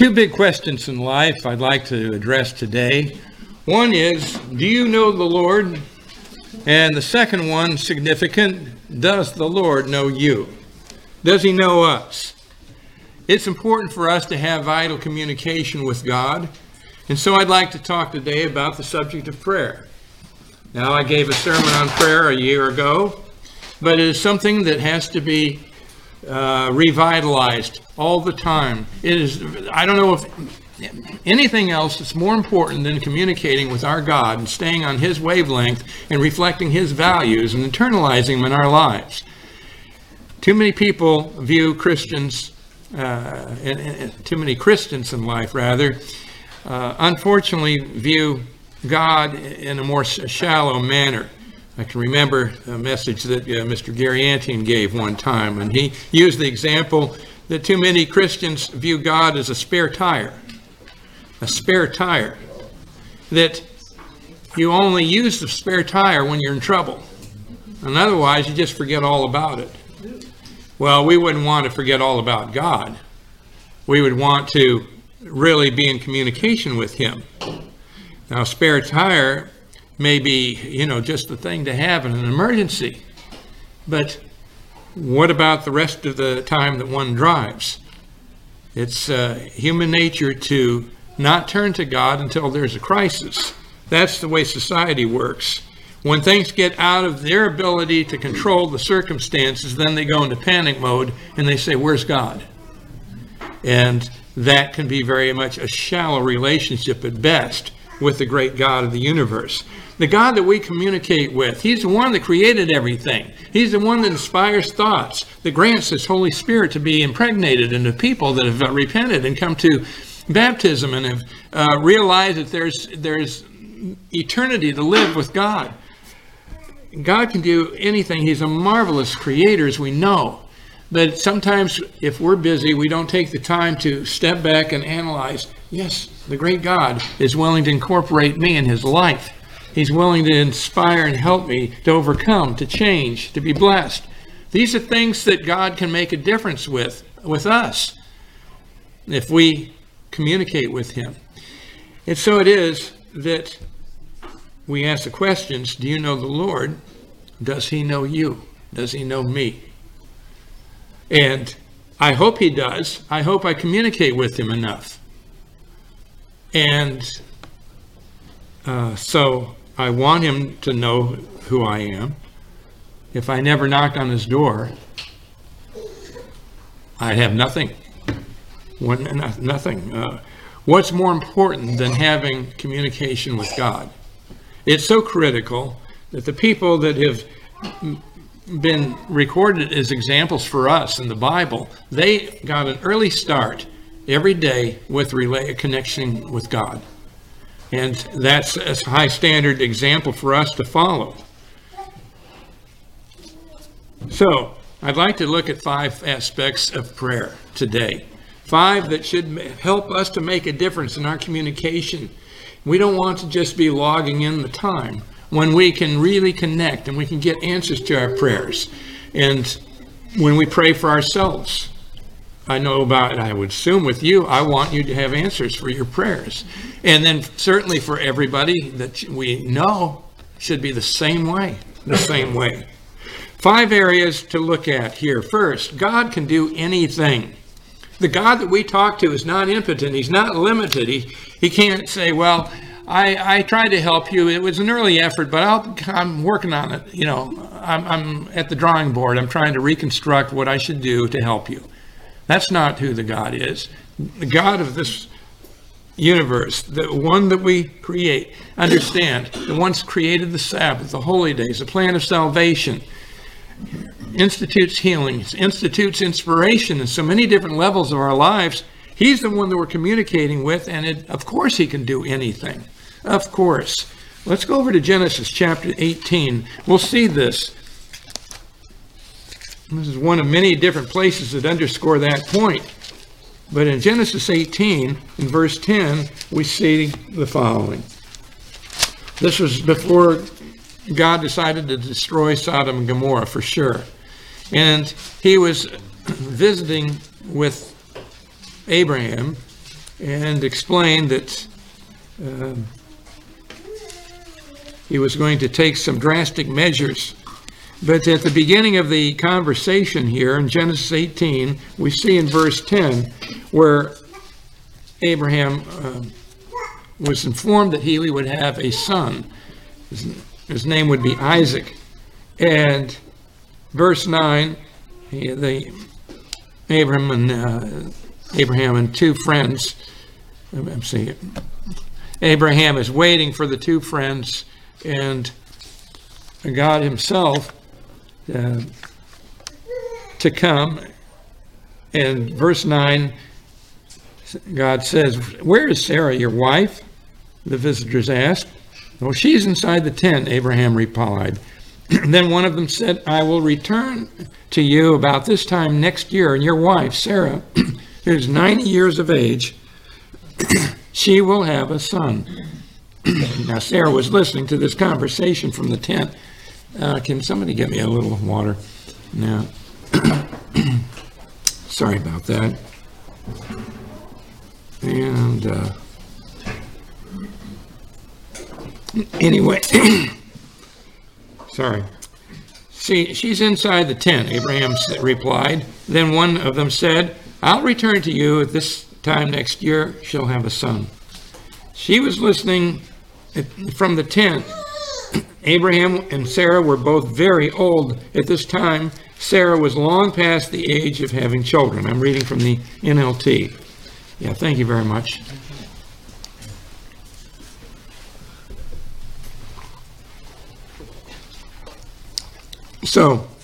Two big questions in life I'd like to address today. One is, do you know the Lord? And the second one, significant, does the Lord know you? Does he know us? It's important for us to have vital communication with God. And so I'd like to talk today about the subject of prayer. Now, I gave a sermon on prayer a year ago, but it is something that has to be revitalized all the time. It is, I don't know if anything else is more important than communicating with our God and staying on his wavelength and reflecting his values and internalizing them in our lives. Too many people view Christians, too many Christians in life rather, unfortunately view God in a more shallow manner. I can remember a message that Mr. Gary Antine gave one time, and he used the example that too many Christians view God as a spare tire. A spare tire. That you only use the spare tire when you're in trouble. And otherwise, you just forget all about it. Well, we wouldn't want to forget all about God. We would want to really be in communication with him. Now, spare tire may be, just the thing to have in an emergency. But what about the rest of the time that one drives? It's human nature to not turn to God until there's a crisis. That's the way society works. When things get out of their ability to control the circumstances, then they go into panic mode and they say, where's God? And that can be very much a shallow relationship at best with the great God of the universe. The God that we communicate with, he's the one that created everything. He's the one that inspires thoughts, that grants his Holy Spirit to be impregnated into people that have repented and come to baptism and have realized that there's eternity to live with God. God can do anything. He's a marvelous creator, as we know. But sometimes, if we're busy, we don't take the time to step back and analyze, yes, the great God is willing to incorporate me in his life. He's willing to inspire and help me to overcome, to change, to be blessed. These are things that God can make a difference with us if we communicate with him. And so it is that we ask the questions, do you know the Lord? Does he know you? Does he know me? And I hope he does. I hope I communicate with him enough. And so I want him to know who I am. If I never knocked on his door, I'd have nothing. Nothing. What's more important than having communication with God? It's so critical that the people that have been recorded as examples for us in the Bible, they got an early start every day with a connection with God. And that's a high standard example for us to follow. So, I'd like to look at 5 aspects of prayer today. 5 that should help us to make a difference in our communication. We don't want to just be logging in the time when we can really connect and we can get answers to our prayers. And when we pray for ourselves, I would assume with you, I want you to have answers for your prayers. And then certainly for everybody that we know should be the same way. 5 areas to look at here. First, God can do anything. The God that we talk to is not impotent. He's not limited. He can't say, well, I tried to help you. It was an early effort, but I'm working on it. I'm at the drawing board. I'm trying to reconstruct what I should do to help you. That's not who the God is. The God of this universe, the one that we create, understand, the one's created the Sabbath, the holy days, the plan of salvation, institutes healing, institutes inspiration in so many different levels of our lives. He's the one that we're communicating with, and of course he can do anything. Of course. Let's go over to Genesis chapter 18. We'll see this. This is one of many different places that underscore that point. But in Genesis 18, in verse 10, we see the following. This was before God decided to destroy Sodom and Gomorrah for sure. And he was visiting with Abraham and explained that he was going to take some drastic measures. But at the beginning of the conversation here in Genesis 18, we see in verse 10 where Abraham was informed that he would have a son. His name would be Isaac. And verse 9, Abraham and two friends, Abraham is waiting for the two friends and God himself to come. And verse 9, God says, "Where is Sarah, your wife?" The visitors asked. "Well, she's inside the tent," Abraham replied. Then one of them said, "I will return to you about this time next year, and your wife, Sarah, who's 90 years of age, she will have a son." Now, Sarah was listening to this conversation from the tent. Can somebody get me a little water? Now, sorry about that. And anyway, sorry. She's inside the tent, Abraham replied. Then one of them said, "I'll return to you at this time next year. She'll have a son." She was listening from the tent. Abraham and Sarah were both very old at this time. Sarah was long past the age of having children. I'm reading from the NLT. Yeah, thank you very much. So,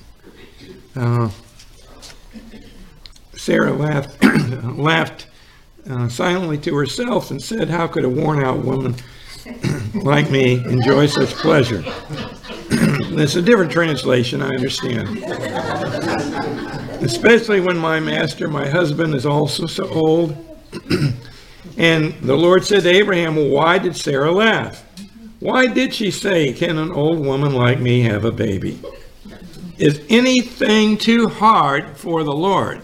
Sarah laughed silently to herself and said, "How could a worn-out woman like me enjoy such pleasure?" It's a different translation, I understand. "Especially when my master, my husband, is also so old." And the Lord said to Abraham, "Well, why did Sarah laugh? Why did she say, 'Can an old woman like me have a baby?' Is anything too hard for the Lord?"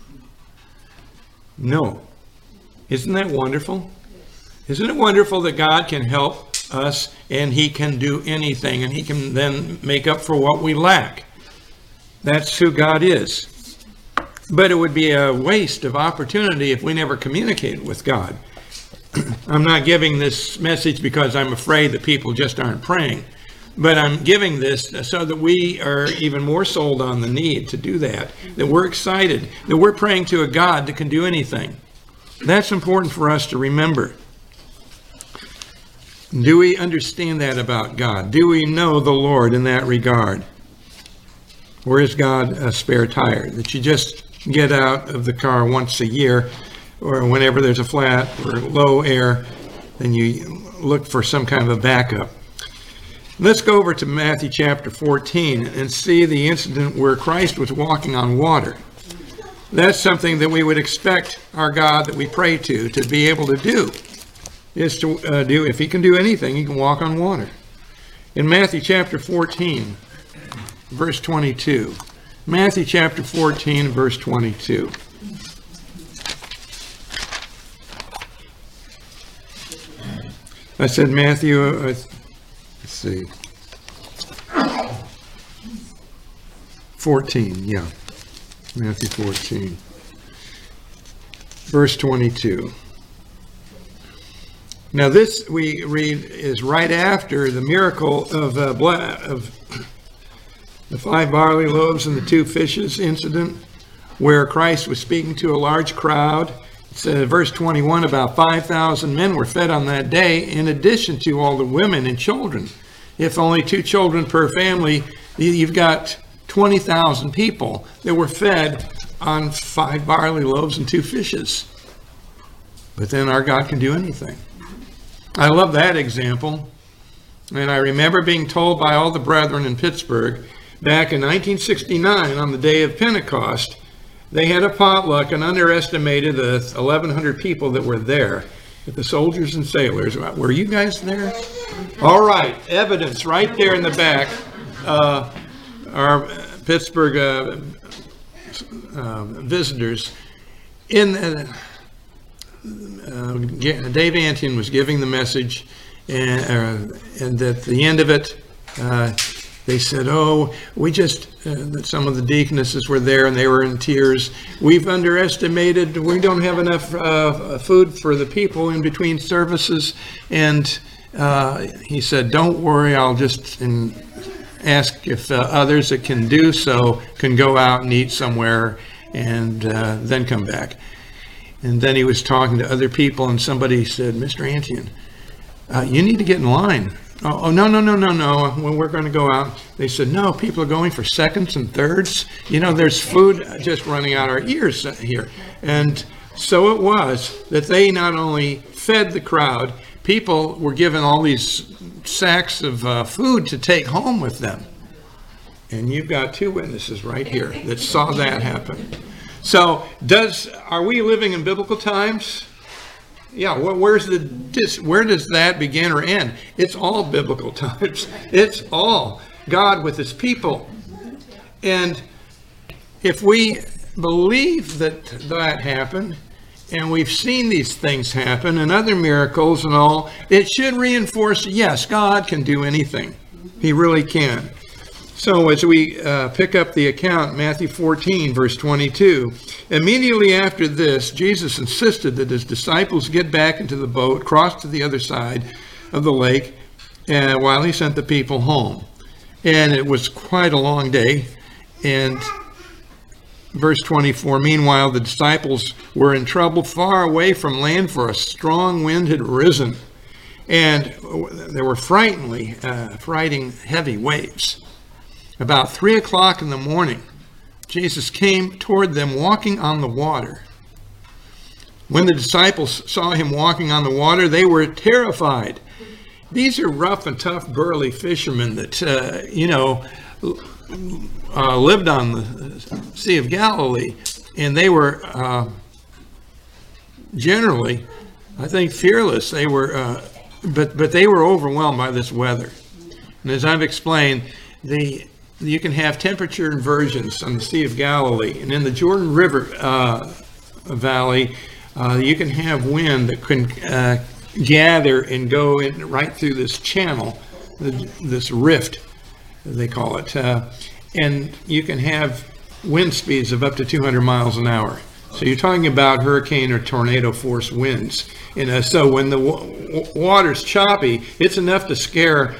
No. Isn't that wonderful? Isn't it wonderful that God can help us and he can do anything and he can then make up for what we lack? That's who God is. But it would be a waste of opportunity if we never communicated with God. I'm not giving this message because I'm afraid that people just aren't praying, but I'm giving this so that we are even more sold on the need to do that we're excited, that we're praying to a God that can do anything. That's important for us to remember. Do we understand that about God? Do we know the Lord in that regard? Or is God a spare tire that you just get out of the car once a year, or whenever there's a flat or low air, then you look for some kind of a backup? Let's go over to Matthew chapter 14 and see the incident where Christ was walking on water. That's something that we would expect our God that we pray to be able to do, is to do, if he can do anything, he can walk on water. In Matthew chapter 14, verse 22. Matthew chapter 14, verse 22. I said Matthew, let's see. 14, yeah. Matthew 14, verse 22. Now this, we read, is right after the miracle of the 5 barley loaves and the 2 fishes incident, where Christ was speaking to a large crowd. It says, verse 21, about 5,000 men were fed on that day, in addition to all the women and children. If only 2 children per family, you've got 20,000 people that were fed on 5 barley loaves and 2 fishes. But then our God can do anything. I love that example. And I remember being told by all the brethren in Pittsburgh back in 1969 on the day of Pentecost, they had a potluck and underestimated the 1,100 people that were there, the soldiers and sailors. Were you guys there? All right, evidence right there in the back. Our Pittsburgh visitors. Dave Antion was giving the message, and at the end of it, they said, "Oh, we just," that some of the deaconesses were there and they were in tears. "We've underestimated, we don't have enough food for the people in between services." And he said, "Don't worry, I'll just ask if others that can do so can go out and eat somewhere and then come back." And then he was talking to other people, and somebody said, "Mr. Antion, you need to get in line." "Oh, no, when we're going to go out." They said, "No, people are going for seconds and thirds. There's food just running out our ears here." And so it was that they not only fed the crowd, people were given all these sacks of food to take home with them. And you've got two witnesses right here that saw that happen. So are we living in biblical times? Yeah, where does that begin or end? It's all biblical times. It's all God with his people. And if we believe that happened, and we've seen these things happen and other miracles and all, it should reinforce, yes, God can do anything. He really can. So as we pick up the account, Matthew 14, verse 22, immediately after this, Jesus insisted that his disciples get back into the boat, cross to the other side of the lake, while he sent the people home. And it was quite a long day. And verse 24, meanwhile, the disciples were in trouble far away from land, for a strong wind had risen. And there were frightening heavy waves. About 3 o'clock in the morning, Jesus came toward them walking on the water. When the disciples saw him walking on the water, they were terrified. These are rough and tough, burly fishermen that, lived on the Sea of Galilee. And they were generally, I think, fearless. They were, but they were overwhelmed by this weather. And as I've explained, you can have temperature inversions on the Sea of Galilee, and in the Jordan River Valley, you can have wind that can gather and go in right through this channel, this rift, they call it, and you can have wind speeds of up to 200 miles an hour. So you're talking about hurricane or tornado force winds. So when the water's choppy, it's enough to scare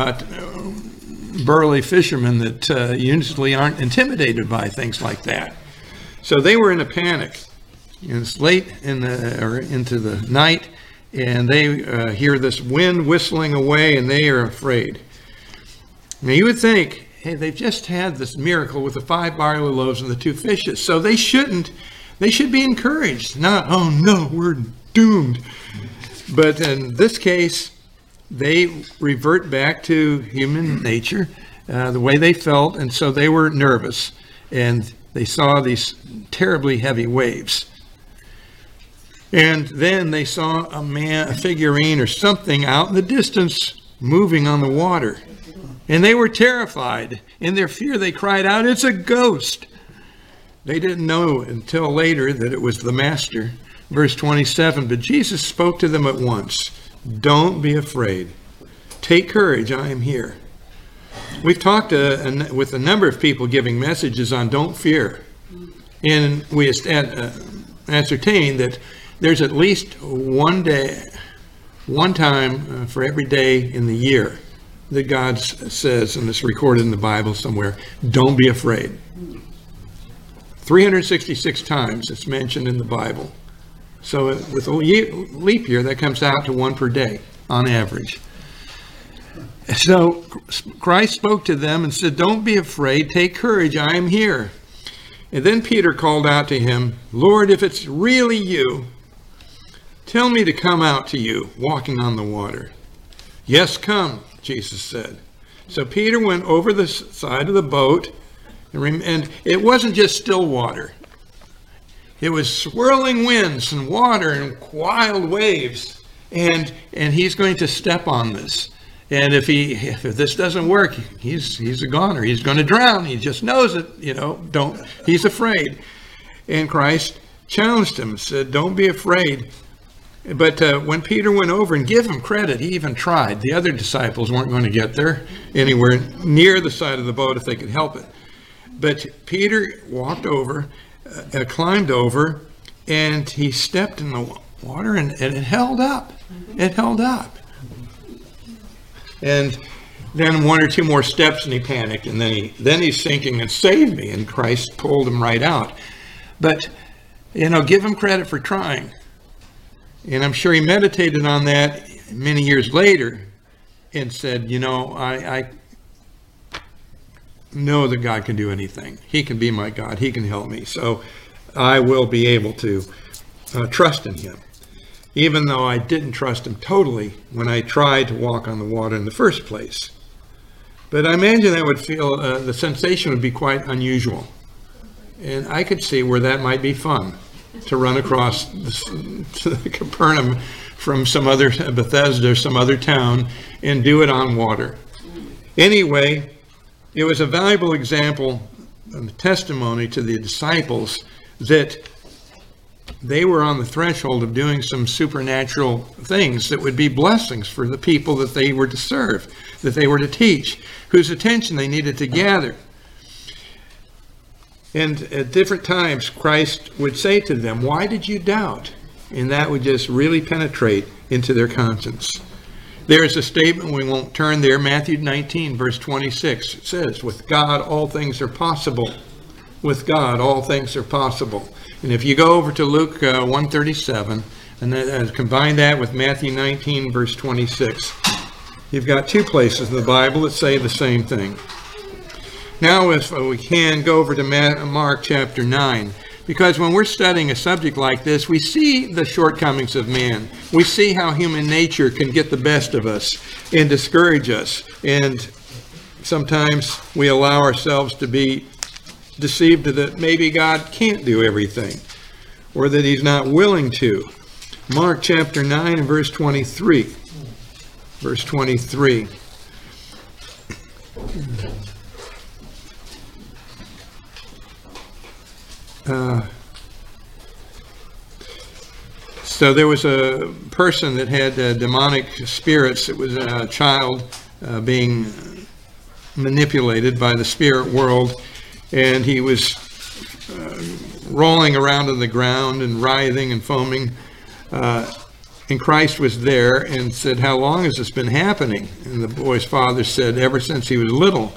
burly fishermen that usually aren't intimidated by things like that. So they were in a panic. And it's late into the night, and they hear this wind whistling away, and they are afraid. Now you would think, hey, they've just had this miracle with the 5 barley loaves and the 2 fishes, so they should be encouraged. Not, oh no, we're doomed. But in this case, they revert back to human nature, the way they felt, and so they were nervous, and they saw these terribly heavy waves. And then they saw a figurine or something out in the distance moving on the water, and they were terrified. In their fear, they cried out, "It's a ghost!" They didn't know until later that it was the Master. Verse 27, but Jesus spoke to them at once. Don't be afraid. Take courage, I am here. We've talked with a number of people giving messages on don't fear. And we ascertain that there's at least one time for every day in the year that God says, and it's recorded in the Bible somewhere, don't be afraid. 366 times it's mentioned in the Bible. So with a leap year, that comes out to 1 per day on average. So Christ spoke to them and said, don't be afraid, take courage, I am here. And then Peter called out to him, Lord, if it's really you, tell me to come out to you, walking on the water. Yes, come, Jesus said. So Peter went over the side of the boat, and it wasn't just still water. It was swirling winds and water and wild waves, and he's going to step on this. And if this doesn't work, he's a goner. He's going to drown. He just knows it. He's afraid. And Christ challenged him, said, "Don't be afraid. But when Peter went over, and give him credit, he even tried. The other disciples weren't going to get there anywhere near the side of the boat if they could help it. But Peter walked over, climbed over, and he stepped in the water, and it held up. It held up. And then one or two more steps, and he panicked, and then he's sinking, and saved me, and Christ pulled him right out. But, give him credit for trying. And I'm sure he meditated on that many years later and said, I know that God can do anything. He can be my God. He can help me. So I will be able to trust in him, even though I didn't trust him totally when I tried to walk on the water in the first place. But I imagine that would feel, the sensation would be quite unusual. And I could see where that might be fun, to run across to Capernaum from some other Bethesda or some other town and do it on water. Anyway, it was a valuable example and testimony to the disciples that they were on the threshold of doing some supernatural things that would be blessings for the people that they were to serve, that they were to teach, whose attention they needed to gather. And at different times, Christ would say to them, "Why did you doubt?" And that would just really penetrate into their conscience. There is a statement, we won't turn there, Matthew 19, verse 26. It says, "With God, all things are possible." With God, all things are possible. And if you go over to Luke 1:37, and then combine that with Matthew 19, verse 26, you've got two places in the Bible that say the same thing. Now, if we can, go over to Mark chapter 9, because when we're studying a subject like this, we see the shortcomings of man. We see how human nature can get the best of us and discourage us. And sometimes we allow ourselves to be deceived that maybe God can't do everything, or that he's not willing to. Mark chapter 9 and verse 23. Verse 23. So there was a person that had demonic spirits. It was a child being manipulated by the spirit world, and he was rolling around on the ground and writhing and foaming. And Christ was there and said, "How long has this been happening?" And the boy's father said, "Ever since he was little."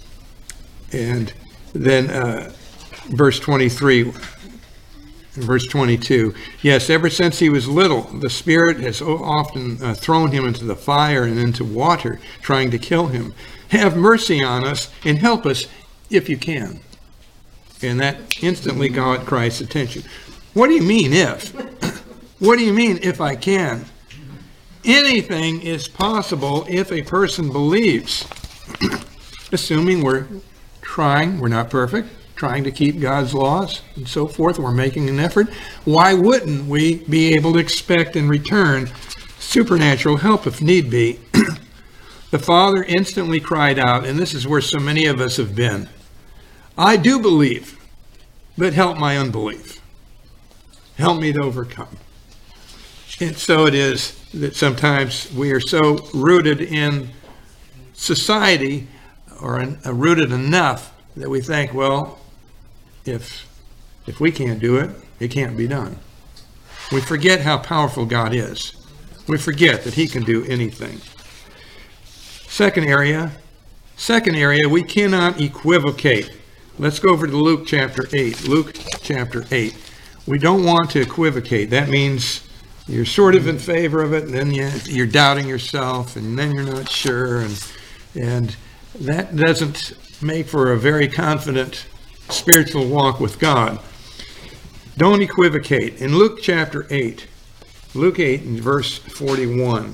And then verse 23, verse 22. "Yes, ever since he was little, the Spirit has often thrown him into the fire and into water, trying to kill him. Have mercy on us and help us if you can." And that instantly got Christ's attention. What do you mean if? What do you mean if I can? Anything is possible if a person believes. Assuming we're trying, we're not perfect, trying to keep God's laws and so forth, we're making an effort. Why wouldn't we be able to expect in return supernatural help if need be? The father instantly cried out, and this is where so many of us have been, "I do believe, but help my unbelief. Help me to overcome." And so it is that sometimes we are so rooted in society, or rooted enough that we think, well, if we can't do it, it can't be done. We forget how powerful God is. We forget that he can do anything. Second area, we cannot equivocate. Let's go over to Luke chapter 8. Luke chapter 8. We don't want to equivocate. That means you're sort of in favor of it, and then you're doubting yourself, and then you're not sure, and that doesn't make for a very confident spiritual walk with God. Don't equivocate. In Luke chapter 8, Luke 8 and verse 41.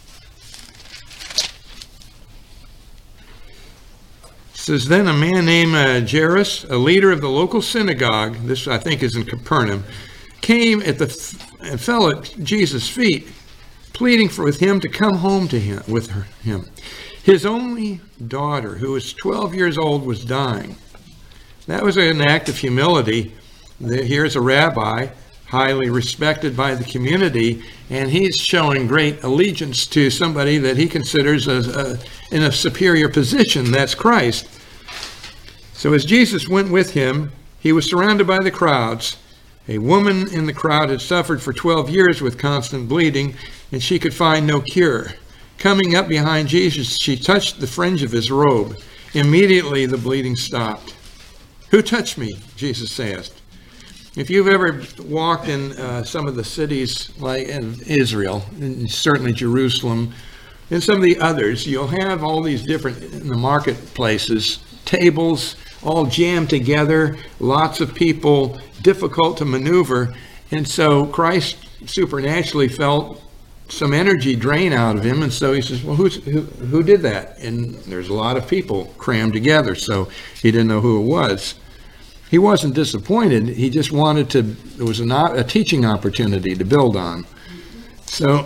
It says, "Then a man named Jairus, a leader of the local synagogue," this I think is in Capernaum, "came and fell at Jesus' feet, pleading with him to come home to him with him. His only daughter, who was 12 years old, was dying." That was an act of humility. Here's a rabbi highly respected by the community, and he's showing great allegiance to somebody that he considers in a superior position. That's Christ. So as Jesus went with him, he was surrounded by the crowds. A woman in the crowd had suffered for 12 years with constant bleeding, and she could find no cure. Coming up behind Jesus, she touched the fringe of his robe. Immediately the bleeding stopped. "Who touched me?" Jesus asked. If you've ever walked in some of the cities like in Israel, and certainly Jerusalem, and some of the others, you'll have all these different, in the marketplaces, tables all jammed together, lots of people, difficult to maneuver. And so Christ supernaturally felt some energy drain out of him, and so he says, well, who did that? And there's a lot of people crammed together, so he didn't know who it was. He wasn't disappointed. He just wanted to, it was a teaching opportunity to build on. So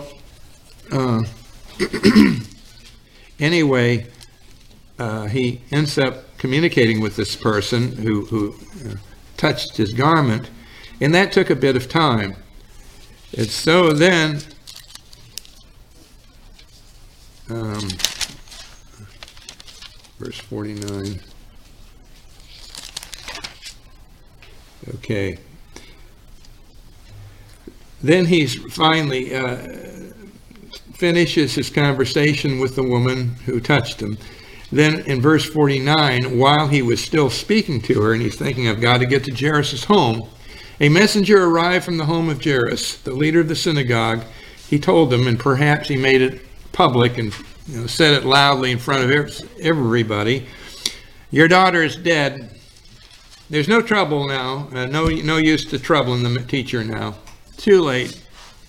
anyway, he ends up communicating with this person who touched his garment, and that took a bit of time. And so then verse 49. Okay. Then he finally finishes his conversation with the woman who touched him. Then in verse 49, while he was still speaking to her, and he's thinking, I've got to get to Jairus' home, a messenger arrived from the home of Jairus, the leader of the synagogue. He told them, and perhaps he made it public and said it loudly in front of everybody, your daughter is dead. There's no trouble now, no use to troubling the teacher now. Too late.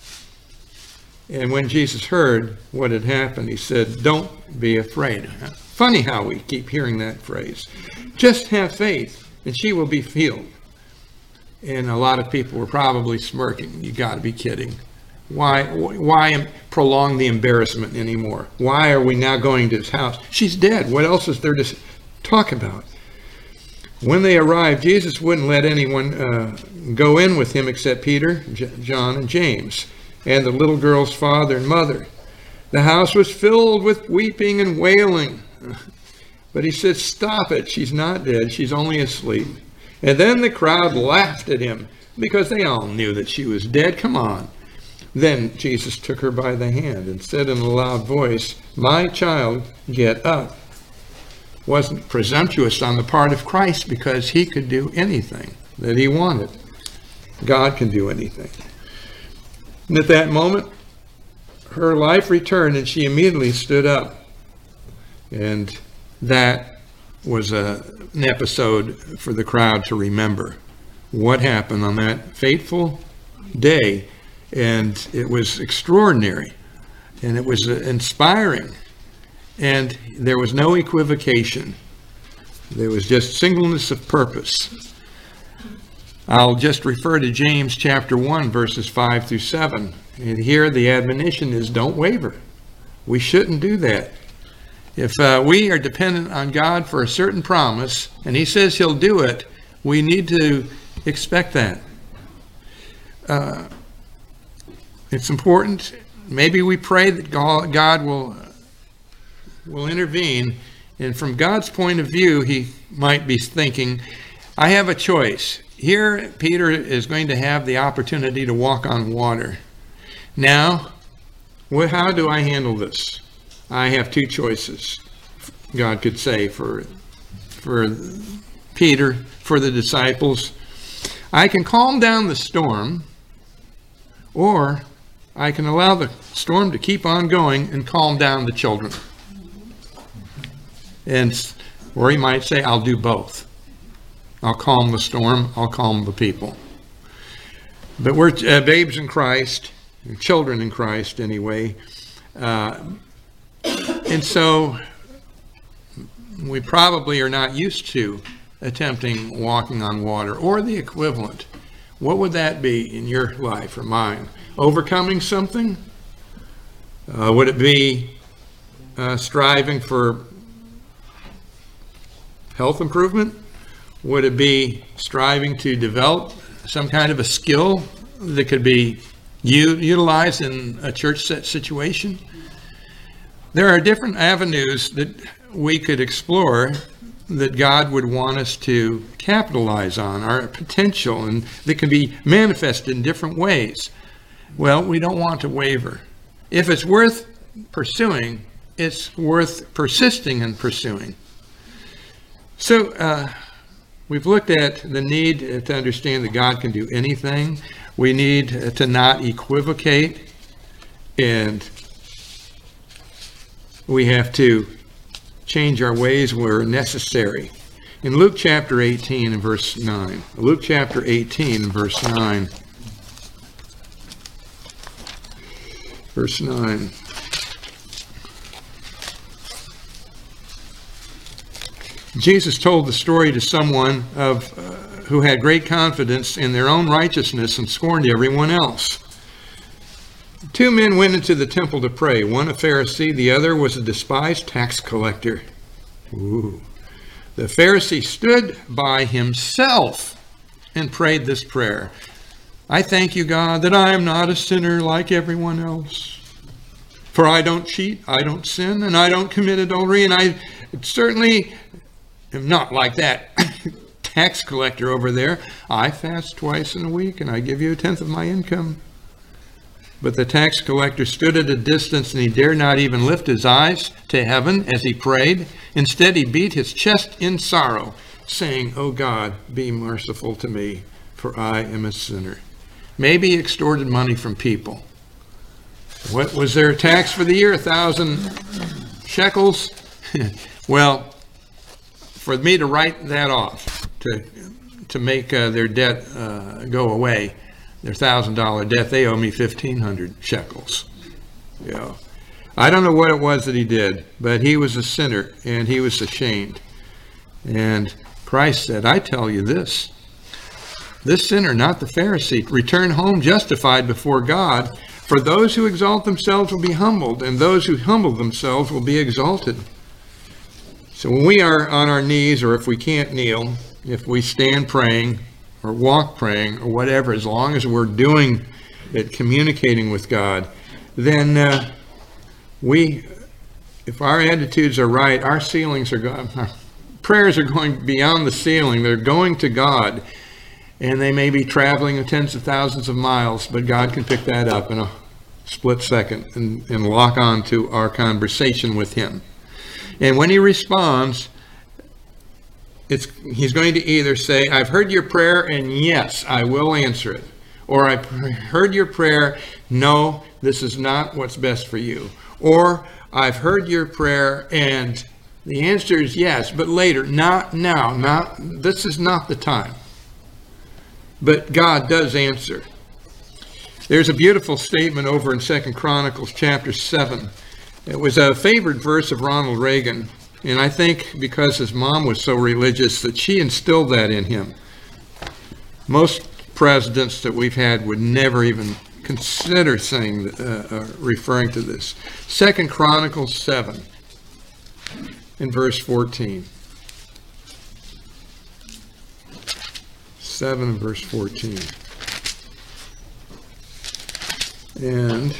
And when Jesus heard what had happened, he said, don't be afraid. Funny how we keep hearing that phrase. Just have faith, and she will be healed. And a lot of people were probably smirking. You got to be kidding. Why prolong the embarrassment anymore? Why are we now going to his house? She's dead. What else is there to talk about? When they arrived, Jesus wouldn't let anyone go in with him except Peter, John, and James, and the little girl's father and mother. The house was filled with weeping and wailing. But he said, stop it. She's not dead. She's only asleep. And then the crowd laughed at him because they all knew that she was dead. Come on. Then Jesus took her by the hand and said in a loud voice, my child, get up. Wasn't presumptuous on the part of Christ because he could do anything that he wanted. God can do anything. And at that moment, her life returned and she immediately stood up. And that was an episode for the crowd to remember. What happened on that fateful day. And it was extraordinary. And it was inspiring. And there was no equivocation. There was just singleness of purpose. I'll just refer to James chapter 1, verses 5 through 7. And here the admonition is don't waver. We shouldn't do that. If we are dependent on God for a certain promise, and he says he'll do it, we need to expect that. It's important. Maybe we pray that God will intervene, and from God's point of view, he might be thinking, I have a choice. Here, Peter is going to have the opportunity to walk on water. Now, how do I handle this? I have two choices, God could say for Peter, for the disciples. I can calm down the storm, or I can allow the storm to keep on going and calm down the children. Or he might say, I'll do both. I'll calm the storm, I'll calm the people. But we're babes in Christ, children in Christ anyway. And so we probably are not used to attempting walking on water or the equivalent. What would that be in your life or mine? Overcoming something? Would it be striving for health improvement? Would it be striving to develop some kind of a skill that could be utilized in a church situation? There are different avenues that we could explore that God would want us to capitalize on, our potential, and that can be manifested in different ways. Well, we don't want to waver. If it's worth pursuing, it's worth persisting in pursuing. So we've looked at the need to understand that God can do anything. We need to not equivocate, and we have to change our ways where necessary. In Luke chapter 18 and verse 9, Luke chapter 18 and verse 9, verse 9. Jesus told the story to someone who had great confidence in their own righteousness and scorned everyone else. Two men went into the temple to pray, one a Pharisee, the other was a despised tax collector. Ooh. The Pharisee stood by himself and prayed this prayer. I thank you, God, that I am not a sinner like everyone else. For I don't cheat, I don't sin, and I don't commit adultery, and I certainly am not like that tax collector over there. I fast twice in a week, and I give you 1/10 of my income. But the tax collector stood at a distance, and he dared not even lift his eyes to heaven as he prayed. Instead, he beat his chest in sorrow, saying, "O God, be merciful to me, for I am a sinner." Maybe he extorted money from people. What was their tax for the year? 1,000 shekels? Well, for me to write that off, to make their debt go away, their $1,000 debt, they owe me 1,500 shekels. Yeah, I don't know what it was that he did, but he was a sinner and he was ashamed. And Christ said, I tell you this sinner, not the Pharisee, return home justified before God. For those who exalt themselves will be humbled, and those who humble themselves will be exalted. So when we are on our knees, or if we can't kneel, if we stand praying or walk praying or whatever, as long as we're doing it, communicating with God, then if our attitudes are right, our ceilings are going, our prayers are going beyond the ceiling. They're going to God, and they may be traveling tens of thousands of miles, but God can pick that up in a split second and lock on to our conversation with him. And when he responds, he's going to either say, I've heard your prayer, and yes, I will answer it. Or I've heard your prayer, no, this is not what's best for you. Or I've heard your prayer, and the answer is yes, but later, not now, this is not the time. But God does answer. There's a beautiful statement over in 2 Chronicles chapter 7. It was a favorite verse of Ronald Reagan, and I think because his mom was so religious that she instilled that in him. Most presidents that we've had would never even consider saying, referring to this. 2 Chronicles 7 in verse 14. 7 verse 14. And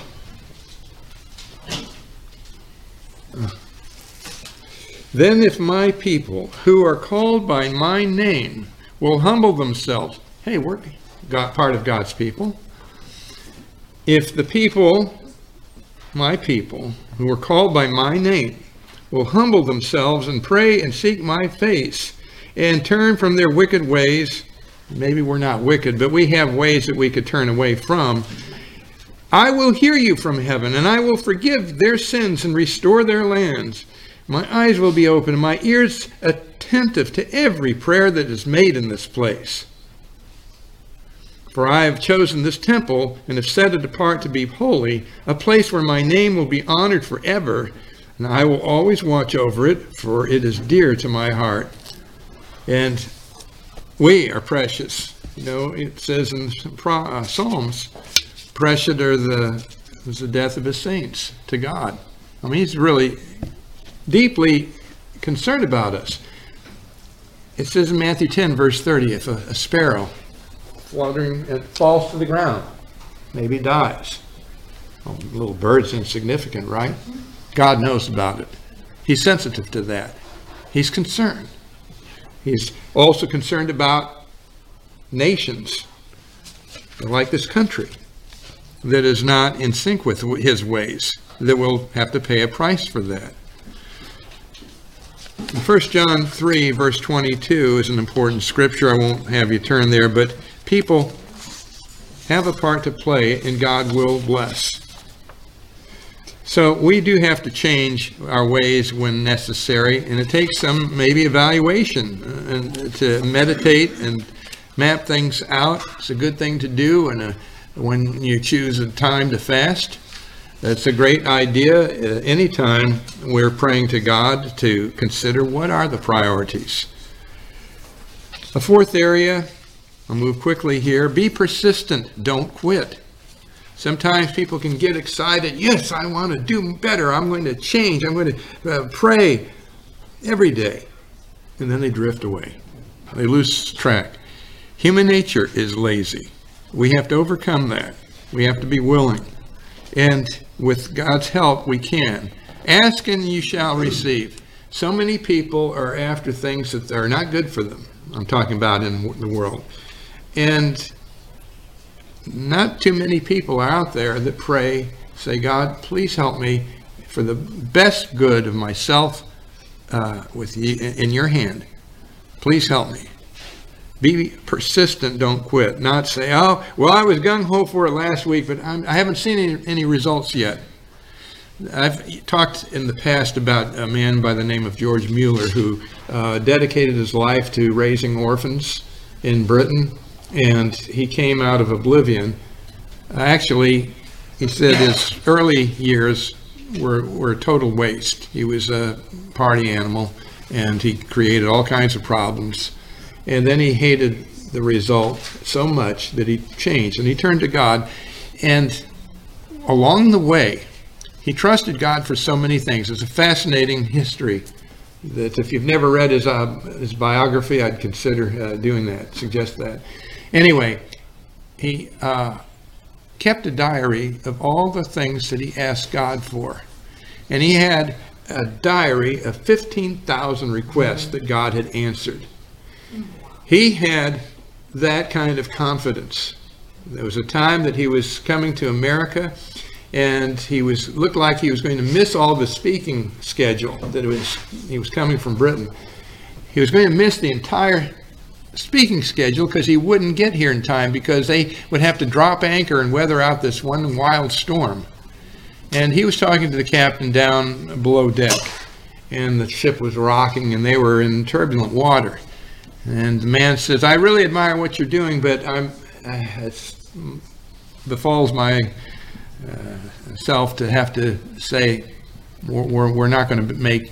then if my people who are called by my name will humble themselves, hey, we're part of God's people. If the people, my people, who are called by my name, will humble themselves and pray and seek my face and turn from their wicked ways, maybe we're not wicked, but we have ways that we could turn away from, I will hear you from heaven, and I will forgive their sins and restore their lands. My eyes will be open, and my ears attentive to every prayer that is made in this place. For I have chosen this temple and have set it apart to be holy, a place where my name will be honored forever, and I will always watch over it, for it is dear to my heart. And we are precious. You know, it says in Psalms, precious is the death of his saints to God. I mean, he's really deeply concerned about us. It says in Matthew 10, verse 30, if a sparrow fluttering, it falls to the ground. Maybe dies. Well, a little bird's insignificant, right? God knows about it. He's sensitive to that. He's concerned. He's also concerned about nations like this country that is not in sync with his ways, that will have to pay a price for that. In 1 John 3, verse 22 is an important scripture. I won't have you turn there, but people have a part to play, and God will bless. So we do have to change our ways when necessary, and it takes some maybe evaluation and to meditate and map things out. It's a good thing to do, and when you choose a time to fast, that's a great idea. Anytime we're praying to God to consider what are the priorities. A fourth area, I'll move quickly here, be persistent, don't quit. Sometimes people can get excited. Yes, I want to do better. I'm going to change. I'm going to pray every day. And then they drift away. They lose track. Human nature is lazy. We have to overcome that. We have to be willing. And with God's help, we can. Ask and you shall receive. So many people are after things that are not good for them. I'm talking about in the world. And not too many people are out there that pray, say, God, please help me for the best good of myself with you in your hand. Please help me. Be persistent, don't quit. Not say, oh, well, I was gung-ho for it last week, but I haven't seen any results yet. I've talked in the past about a man by the name of George Mueller who dedicated his life to raising orphans in Britain. And he came out of oblivion. Actually, he said his early years were a total waste. He was a party animal, and he created all kinds of problems. And then he hated the result so much that he changed, and he turned to God. And along the way, he trusted God for so many things. It's a fascinating history that if you've never read his biography, I'd consider doing that, suggest that. Anyway, he kept a diary of all the things that he asked God for. And he had a diary of 15,000 requests that God had answered. He had that kind of confidence. There was a time that he was coming to America, and he looked like he was going to miss all the speaking schedule. He was coming from Britain. He was going to miss the entire speaking schedule because he wouldn't get here in time because they would have to drop anchor and weather out this one wild storm. And he was talking to the captain down below deck, and the ship was rocking and they were in turbulent water. And the man says, I really admire what you're doing, but it befalls my self to have to say we're not going to make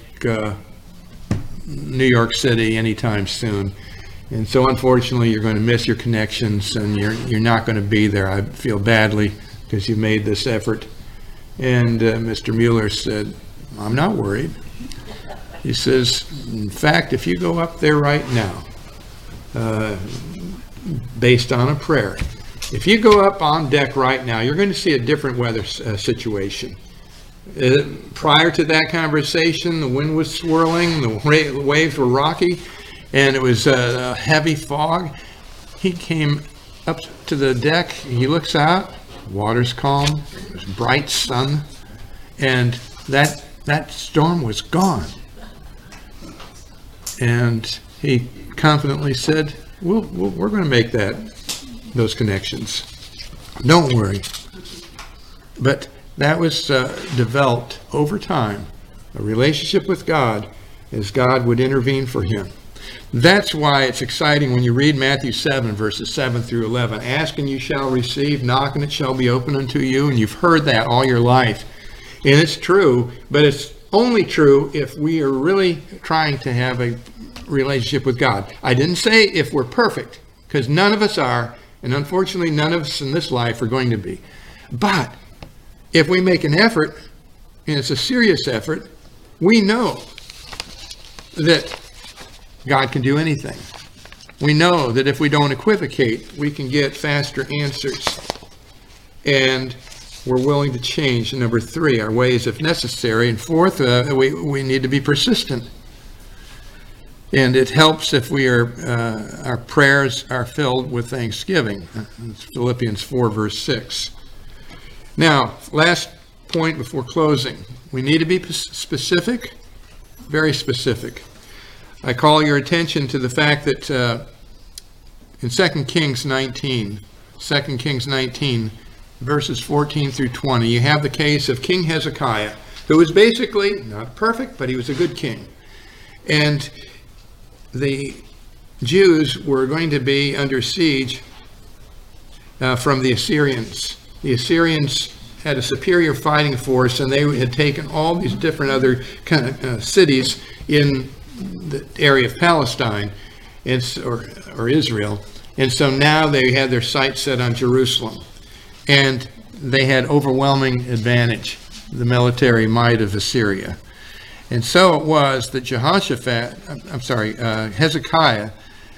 New York City anytime soon. And so unfortunately, you're going to miss your connections, and you're not going to be there. I feel badly because you made this effort. And Mr. Mueller said, I'm not worried. He says, in fact, if you go up there right now, based on a prayer, if you go up on deck right now, you're going to see a different weather situation. Prior to that conversation, the wind was swirling, the waves were rocky, and it was a heavy fog. He came up to the deck, he looks out, water's calm, there's bright sun, and that storm was gone. And he confidently said, we're going to make those connections. Don't worry. But that was developed over time, a relationship with God as God would intervene for him. That's why it's exciting when you read Matthew 7, verses 7 through 11. Ask and you shall receive, knock and it shall be opened unto you. And you've heard that all your life. And it's true, but it's only true if we are really trying to have a relationship with God. I didn't say if we're perfect, because none of us are, and unfortunately none of us in this life are going to be. But if we make an effort, and it's a serious effort, we know that God can do anything. we know that if we don't equivocate, we can get faster answers. And we're willing to change. Number 3, our ways if necessary. And 4th, we need to be persistent. And it helps if we are our prayers are filled with thanksgiving. It's Philippians 4, verse 6. Now, last point before closing. We need to be specific, very specific. I call your attention to the fact that in 2 Kings 19, verses 14 through 20, you have the case of King Hezekiah, who was basically not perfect, but he was a good king. And the Jews were going to be under siege from the Assyrians. The Assyrians had a superior fighting force, and they had taken all these different other kind of cities in the area of Palestine or Israel. And so now they had their sights set on Jerusalem. And they had overwhelming advantage, the military might of Assyria. And so it was that Hezekiah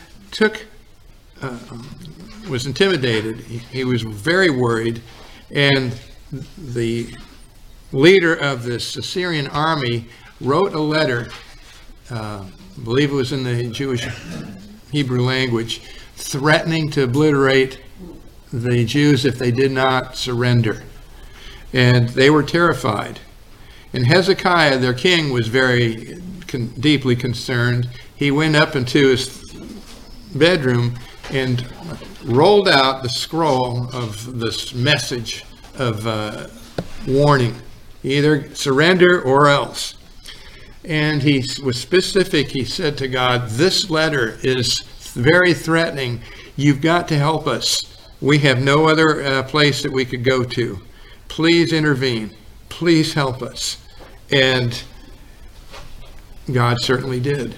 was intimidated. He was very worried. And the leader of this Assyrian army wrote a letter, I believe it was in the Jewish Hebrew language, threatening to obliterate the Jews if they did not surrender. And they were terrified. And Hezekiah, their king, was very deeply concerned. He went up into his bedroom and rolled out the scroll of this message of warning, either surrender or else. And he was specific. He said to God, this letter is very threatening. You've got to help us. We have no other place that we could go to. Please intervene. Please help us. And God certainly did.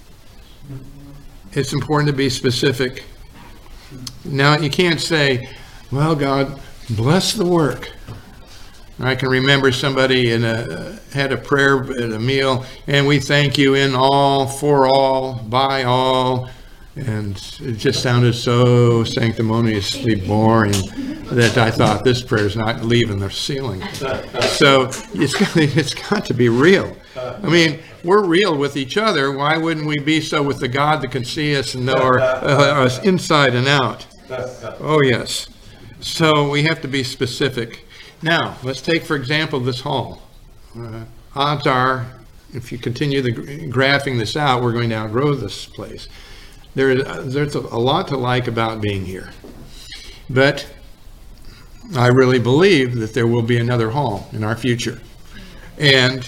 It's important to be specific. Now, you can't say, well, God, bless the work. I can remember somebody had a prayer at a meal, and we thank you in all, for all, by all. And it just sounded so sanctimoniously boring that I thought, this prayer's not leaving the ceiling. So it's got to be real. I mean, we're real with each other. Why wouldn't we be so with the God that can see us and know us inside and out? Oh, yes. So we have to be specific. Now, let's take, for example, this hall. Odds are, if you continue graphing this out, we're going to outgrow this place. There's a lot to like about being here. But I really believe that there will be another hall in our future. And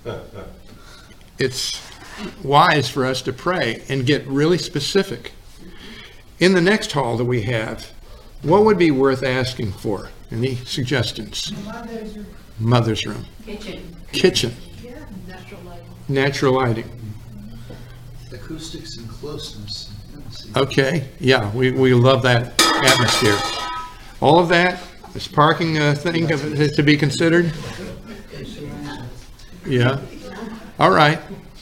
it's wise for us to pray and get really specific. In the next hall that we have, what would be worth asking for? Any suggestions? Mother's room. Kitchen. Yeah, natural lighting. Natural lighting. Acoustics and closeness. Okay, yeah, we love that atmosphere. All of that, is parking a thing to be considered? Yeah. All right.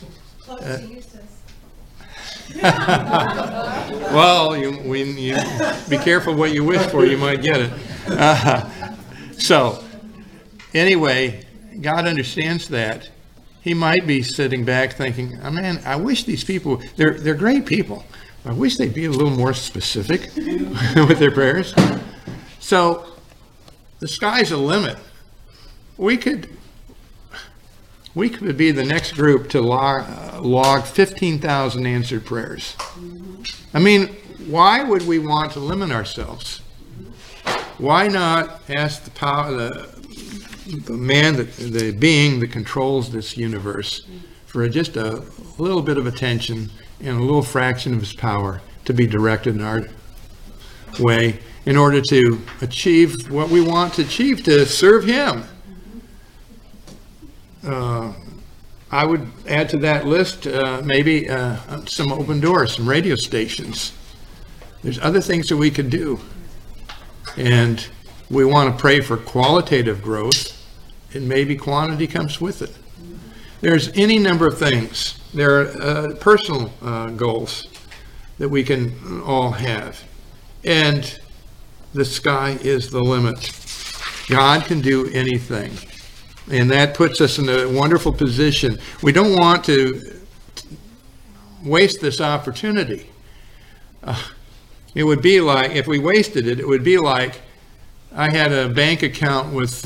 Well, you be careful what you wish for, you might get it. So, anyway, God understands that. He might be sitting back thinking, oh, man, I wish these people, they're great people. I wish they'd be a little more specific with their prayers. So, the sky's the limit. We could be the next group to log 15,000 answered prayers. I mean, why would we want to limit ourselves? Why not ask the being that controls this universe for just a little bit of attention and a little fraction of his power to be directed in our way in order to achieve what we want to achieve, to serve him? I would add to that list maybe some open doors, some radio stations. There's other things that we could do. And we want to pray for qualitative growth, and maybe quantity comes with it. There's any number of things. There are personal goals. that we can all have. And the sky is the limit. God can do anything. And that puts us in a wonderful position. We don't want to waste this opportunity. It would be like, if we wasted it, it would be like I had a bank account with,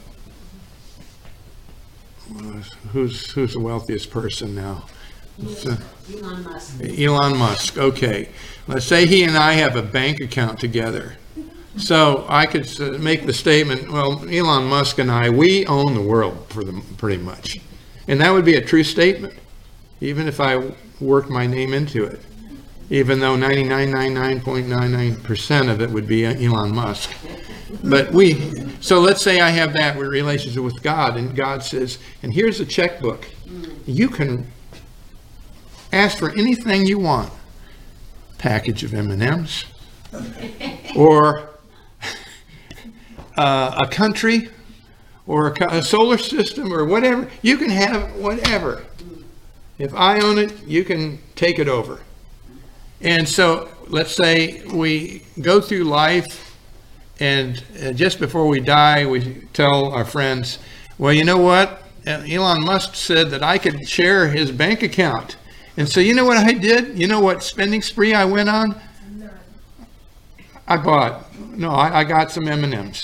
who's the wealthiest person now? Elon Musk. Elon Musk, okay. Let's say he and I have a bank account together. So I could make the statement, well, Elon Musk and I, we own the world pretty much. And that would be a true statement, even if I worked my name into it, even though 99.99% of it would be Elon Musk. But so let's say I have that relationship with God, and God says, and here's a checkbook. You can ask for anything you want. Package of M&Ms, or a country, or a solar system, or whatever. You can have whatever. If I own it, you can take it over. And so let's say we go through life, and just before we die, we tell our friends, well, you know what? Elon Musk said that I could share his bank account. And so you know what I did? You know what spending spree I went on? I got some M&Ms.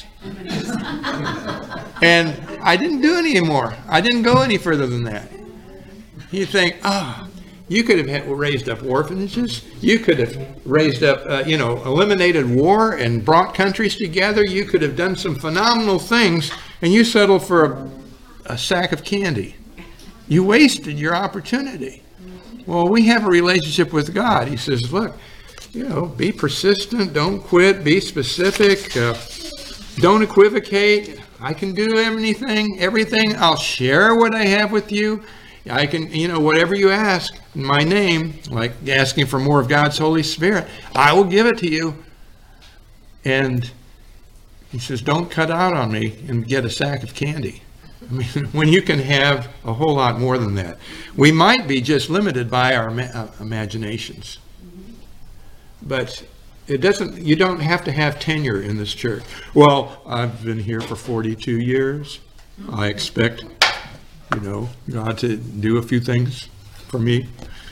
And I didn't do any more. I didn't go any further than that. You think, you could have raised up orphanages. You could have raised up, eliminated war and brought countries together. You could have done some phenomenal things, and you settled for a sack of candy. You wasted your opportunity. Well, we have a relationship with God. He says, look, be persistent, don't quit, be specific, don't equivocate. I can do everything. I'll share what I have with you. I can, whatever you ask in my name, like asking for more of God's Holy Spirit, I will give it to you. And he says, don't cut out on me and get a sack of candy. I mean, when you can have a whole lot more than that. We might be just limited by our imaginations. But you don't have to have tenure in this church. Well, I've been here for 42 years. I expect, God to do a few things for me.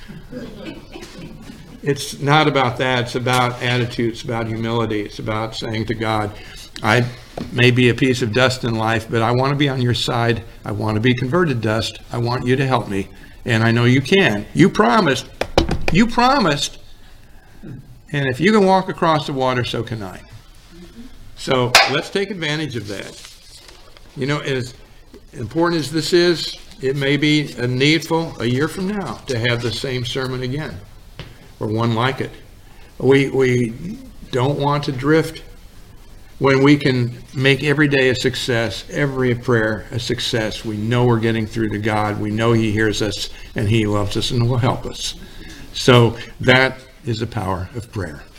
It's not about that. It's about attitude. It's about humility. It's about saying to God, I may be a piece of dust in life, but I want to be on your side. I want to be converted dust. I want you to help me. And I know you can. You promised. And if you can walk across the water, so can I. So let's take advantage of that. As important as this is, it may be needful a year from now to have the same sermon again, or one like it. We don't want to drift when we can make every day a success, every prayer a success. We know we're getting through to God. We know He hears us, and He loves us and will help us. So that is the power of prayer.